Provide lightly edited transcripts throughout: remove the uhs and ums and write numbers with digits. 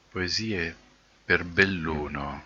Poesie per Belluno.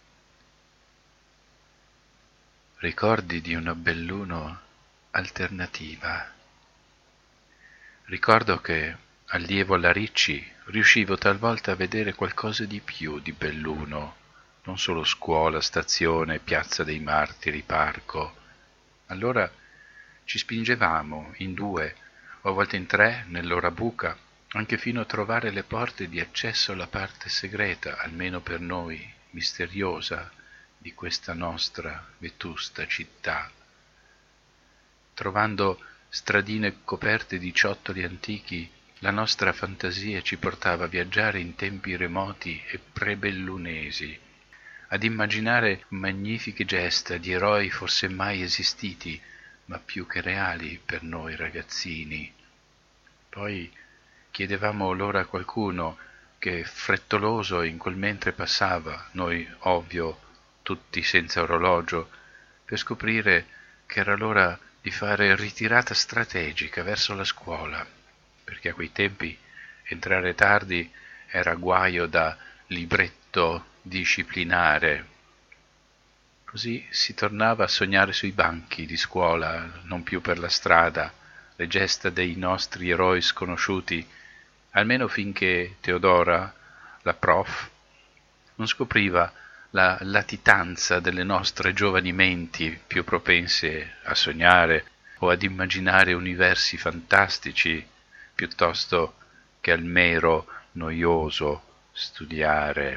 Ricordi di una Belluno alternativa. Ricordo che, allievo alla Ricci, riuscivo talvolta a vedere qualcosa di più di Belluno, non solo scuola, stazione, piazza dei Martiri, parco. Allora ci spingevamo in due, o a volte in tre, nell'ora buca, anche fino a trovare le porte di accesso alla parte segreta, almeno per noi, misteriosa, di questa nostra vetusta città. Trovando stradine coperte di ciottoli antichi, la nostra fantasia ci portava a viaggiare in tempi remoti e prebellunesi, ad immaginare magnifiche gesta di eroi forse mai esistiti, ma più che reali per noi ragazzini. Poi chiedevamo l'ora a qualcuno che frettoloso in quel mentre passava, noi ovvio, tutti senza orologio, per scoprire che era l'ora di fare ritirata strategica verso la scuola, perché a quei tempi entrare tardi era guaio da libretto disciplinare. Così si tornava a sognare sui banchi di scuola, non più per la strada, le gesta dei nostri eroi sconosciuti, almeno finché Teodora, la prof, non scopriva la latitanza delle nostre giovani menti più propense a sognare o ad immaginare universi fantastici piuttosto che al mero noioso studiare.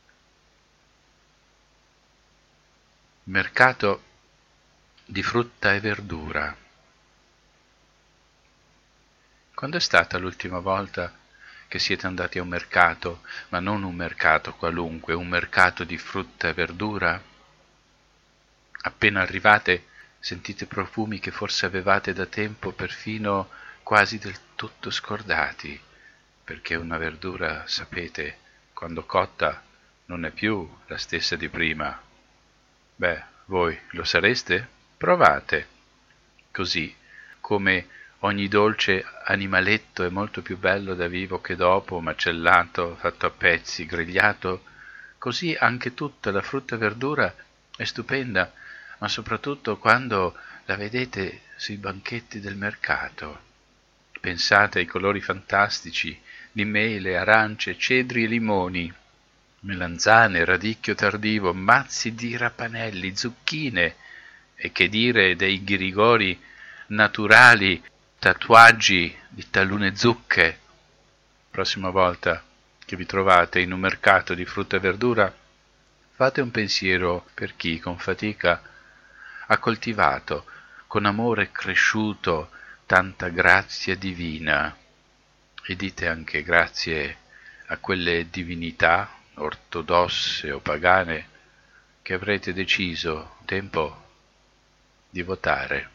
Mercato di frutta e verdura. Quando è stata l'ultima volta che siete andati a un mercato, ma non un mercato qualunque, un mercato di frutta e verdura? Appena arrivate sentite profumi che forse avevate da tempo perfino quasi del tutto scordati, perché una verdura, sapete, quando cotta non è più la stessa di prima. Beh, voi lo sareste? Provate. Così, come ogni dolce animaletto è molto più bello da vivo che dopo, macellato, fatto a pezzi, grigliato, così anche tutta la frutta e verdura è stupenda, ma soprattutto quando la vedete sui banchetti del mercato. Pensate ai colori fantastici di mele, arance, cedri e limoni, melanzane, radicchio tardivo, mazzi di rapanelli, zucchine, e che dire dei ghirigori naturali, tatuaggi di talune zucche. Prossima volta che vi trovate in un mercato di frutta e verdura, fate un pensiero per chi con fatica ha coltivato, con amore cresciuto, tanta grazia divina, e dite anche grazie a quelle divinità, ortodosse o pagane, che avrete deciso un tempo di votare.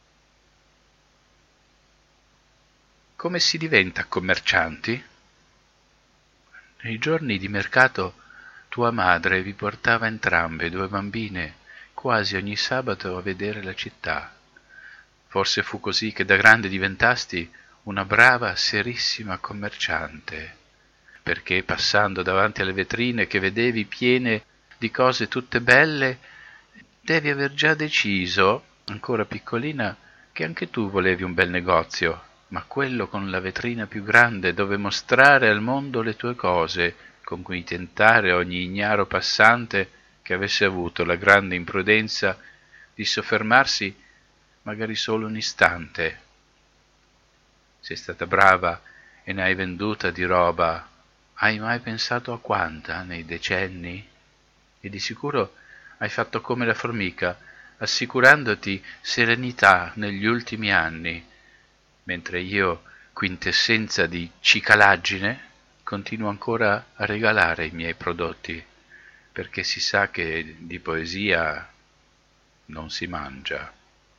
Come si diventa commercianti? Nei giorni di mercato tua madre vi portava entrambe, due bambine, quasi ogni sabato a vedere la città. Forse fu così che da grande diventasti una brava, serissima commerciante, perché passando davanti alle vetrine che vedevi piene di cose tutte belle, devi aver già deciso, ancora piccolina, che anche tu volevi un bel negozio, ma quello con la vetrina più grande dove mostrare al mondo le tue cose, con cui tentare ogni ignaro passante che avesse avuto la grande imprudenza di soffermarsi magari solo un istante. Sei stata brava e ne hai venduta di roba. Hai mai pensato a quanta nei decenni? E di sicuro hai fatto come la formica, assicurandoti serenità negli ultimi anni, mentre io, quintessenza di cicalaggine, continuo ancora a regalare i miei prodotti, perché si sa che di poesia non si mangia.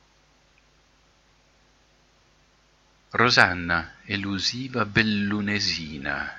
Rosanna, elusiva bellunesina.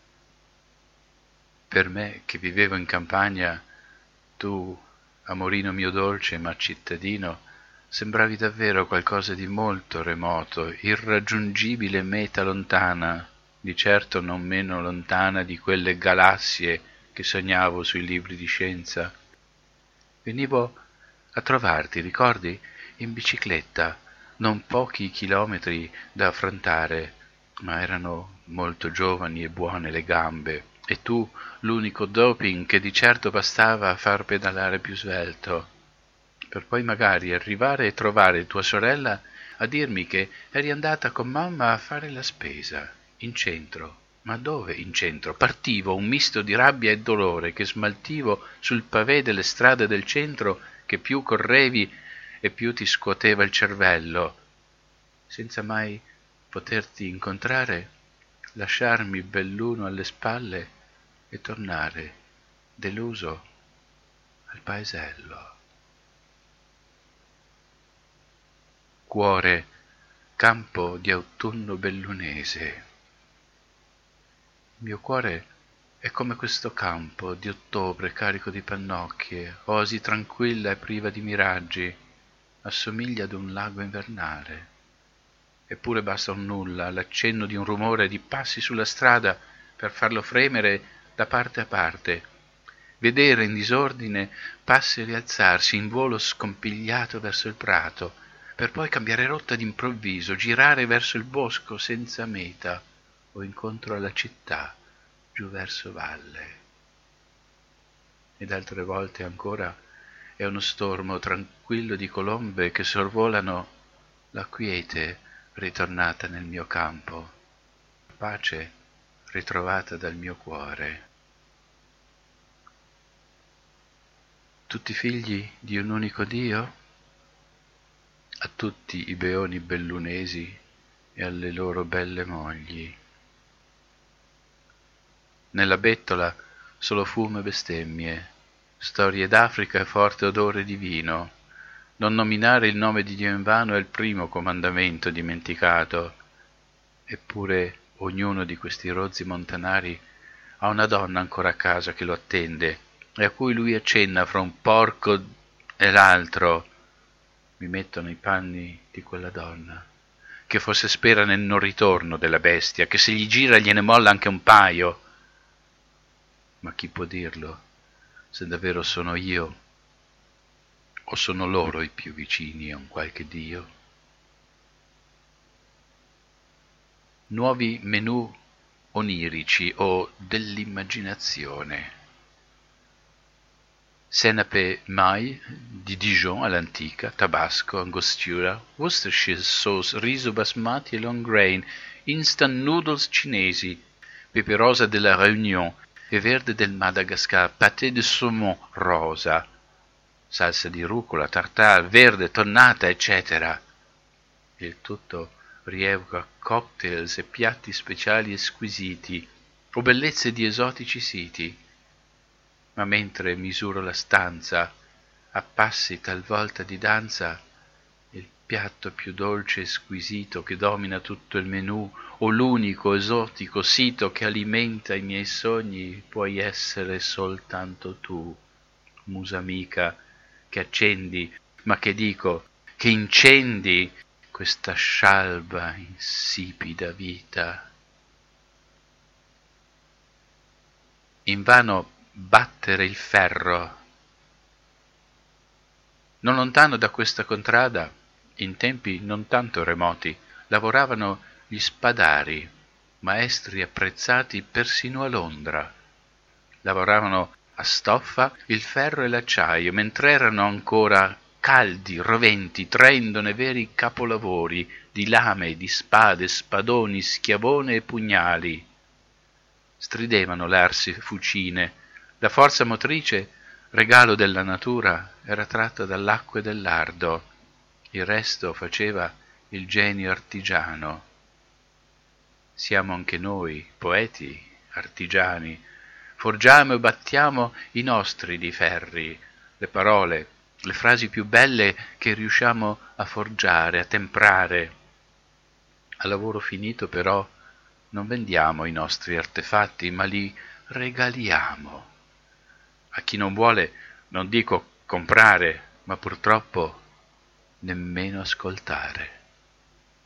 Per me, che vivevo in campagna, tu, amorino mio dolce ma cittadino, sembravi davvero qualcosa di molto remoto, irraggiungibile meta lontana, di certo non meno lontana di quelle galassie che sognavo sui libri di scienza. Venivo a trovarti, ricordi? In bicicletta, non pochi chilometri da affrontare, ma erano molto giovani e buone le gambe, e tu l'unico doping che di certo bastava a far pedalare più svelto, per poi magari arrivare e trovare tua sorella a dirmi che eri andata con mamma a fare la spesa, in centro. Ma dove in centro? Partivo un misto di rabbia e dolore che smaltivo sul pavé delle strade del centro, che più correvi e più ti scuoteva il cervello, senza mai poterti incontrare, lasciarmi belluno alle spalle e tornare, deluso, al paesello. Cuore, campo di autunno bellunese. Il mio cuore è come questo campo di ottobre carico di pannocchie, oasi tranquilla e priva di miraggi, assomiglia ad un lago invernale. Eppure basta un nulla, l'accenno di un rumore di passi sulla strada per farlo fremere da parte a parte, vedere in disordine passi rialzarsi in volo scompigliato verso il prato, per poi cambiare rotta d'improvviso, girare verso il bosco senza meta o incontro alla città, giù verso valle. Ed altre volte ancora è uno stormo tranquillo di colombe che sorvolano la quiete ritornata nel mio campo, pace ritrovata dal mio cuore. Tutti figli di un unico Dio? A tutti i beoni bellunesi e alle loro belle mogli. Nella bettola solo fumo e bestemmie, storie d'Africa e forte odore di vino. Non nominare il nome di Dio invano è il primo comandamento dimenticato. Eppure ognuno di questi rozzi montanari ha una donna ancora a casa che lo attende e a cui lui accenna fra un porco e l'altro. Mi metto nei panni di quella donna, che forse spera nel non ritorno della bestia, che se gli gira gliene molla anche un paio. Ma chi può dirlo, se davvero sono io o sono loro i più vicini a un qualche Dio? Nuovi menù onirici o dell'immaginazione. Senape maille di Dijon all'antica, tabasco, angostura, Worcestershire sauce, riso basmati e long grain, instant noodles cinesi, pepe rosa della Réunion e verde del Madagascar, pâté de saumon rosa, salsa di rucola, tartare, verde, tonnata, eccetera. Il tutto rievoca cocktails e piatti speciali e squisiti, o bellezze di esotici siti. Ma mentre misuro la stanza, a passi talvolta di danza, il piatto più dolce e squisito che domina tutto il menù, o l'unico esotico sito che alimenta i miei sogni, puoi essere soltanto tu, musa amica, che accendi, ma che dico, che incendi questa scialba insipida vita. Invano battere il ferro. Non lontano da questa contrada, in tempi non tanto remoti, lavoravano gli spadari, maestri apprezzati persino a Londra. Lavoravano a stoffa il ferro e l'acciaio, mentre erano ancora caldi, roventi, trendone veri capolavori di lame, di spade, spadoni, schiavone e pugnali. Stridevano l'arsi fucine. La forza motrice, regalo della natura, era tratta dall'acqua e dal lardo. Il resto faceva il genio artigiano. Siamo anche noi, poeti, artigiani. Forgiamo e battiamo i nostri di ferri, le parole, le frasi più belle che riusciamo a forgiare, a temprare. A lavoro finito, però, non vendiamo i nostri artefatti, ma li regaliamo. A chi non vuole, non dico comprare, ma purtroppo nemmeno ascoltare.